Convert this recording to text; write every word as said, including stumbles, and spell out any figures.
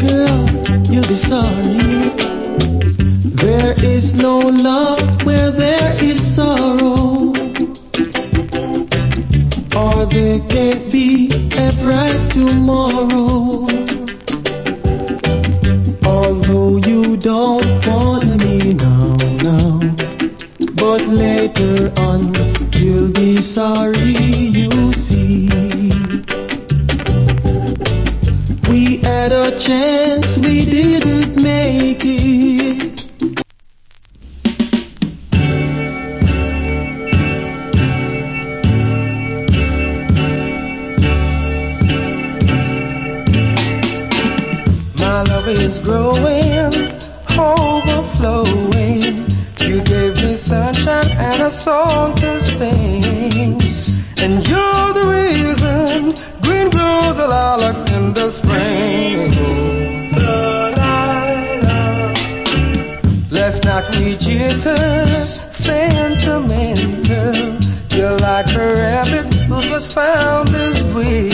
girl, you'll be sorry. There is no love where there is sorrow, or there can't be a bright tomorrow. Although you don't want me now, now, but later on you'll be sorry, you see. We had a chance, we didn't make it. My love is growing, overflowing. You gave me sunshine and a song to sing. And you're the reason green grows a lilacs in the spring. Let's not be jitter, sentimental. You're like a rabbit who just found his way.